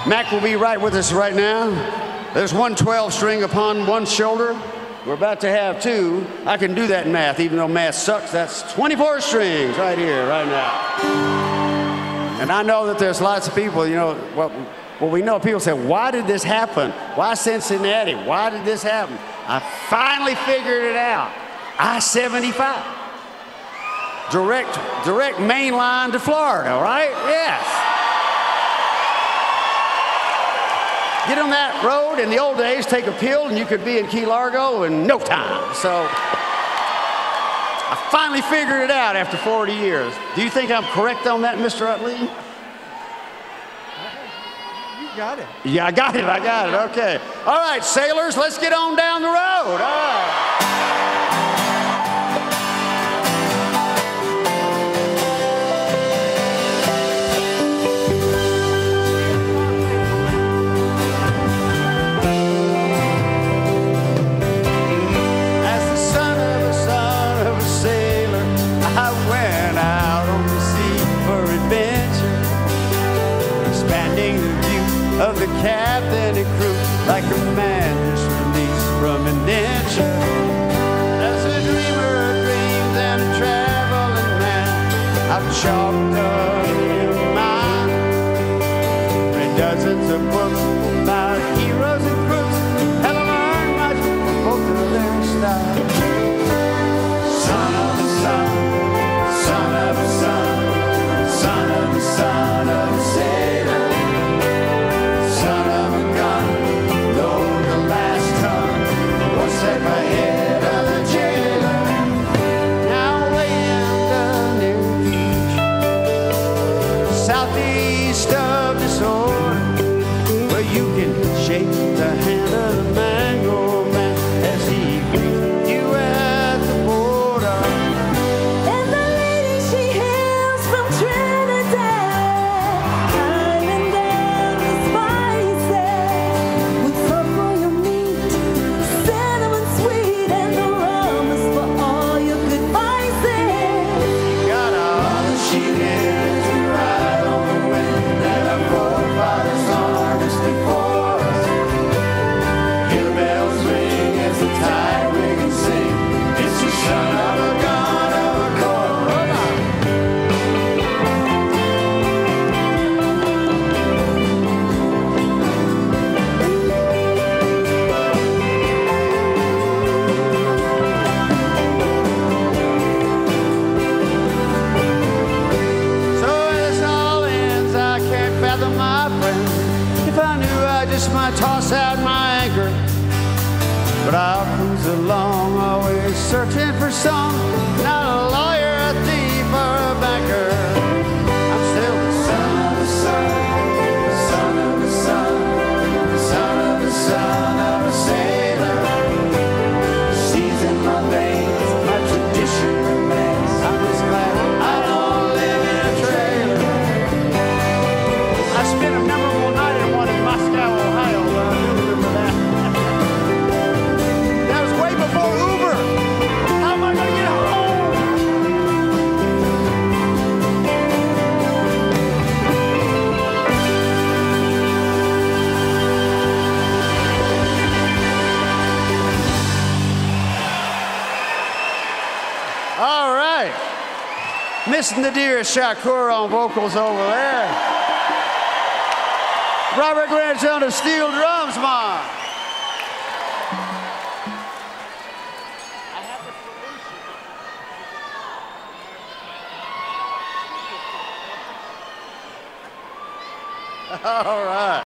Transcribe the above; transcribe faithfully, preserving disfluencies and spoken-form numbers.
Mac will be right with us right now. There's one twelve string upon one shoulder. We're about to have two. I can do that math, even though math sucks. That's twenty-four strings right here, right now. And I know that there's lots of people, you know, well, well, we know people say, why did this happen? Why Cincinnati? Why did this happen? I finally figured it out. I seventy-five. Direct, direct main line to Florida, right? Yes. Get on that road. In the old days, take a pill and you could be in Key Largo in no time. So I finally figured it out after forty years. Do you think I'm correct on that, Mister Utley? You got it. Yeah, I got it. I got it. Okay. All right, sailors, let's get on down the road. All right. Of the captain and crew, like a man just released from indenture. As a dreamer of dreams and a traveling man, I've chalked up in mind read dozens of books about heroes and crooks, and I learned much from both of their styles. Son of a son, son of a son, son of a son of a sailor. Set my head of the jailer, now laying the near beach, southeast of disorder, where you can shake the hand of the mango man as he greets you at the border. And the lady, she hails from Trinidad, climbing down the spices with some for your meat, cinnamon sweet, and the rum is for all your good vices. Got all the sheep is to ride on the wind that our forefathers harvested for us. Hill bells ring as the tide ring and sing. It's the son of a gun of a corona. So as all ends, I can't fathom, my friend. If I knew, I just might toss out my anchor. But I'll cruise along, always searching for some, not a lawyer, a thief, or a banker. I'm still the son of a son, son of a son, son of a son of a sailor. Seas in my veins, my tradition remains. I'm just glad I don't live in a trailer. I spent a memorable night in one in Moscow, Ohio. Uh, I do remember that. That was way before Uber. How am I going to get home? All right. Miss Nadir Shakur on vocals over there. Robert Grant on the steel drums, man. All right.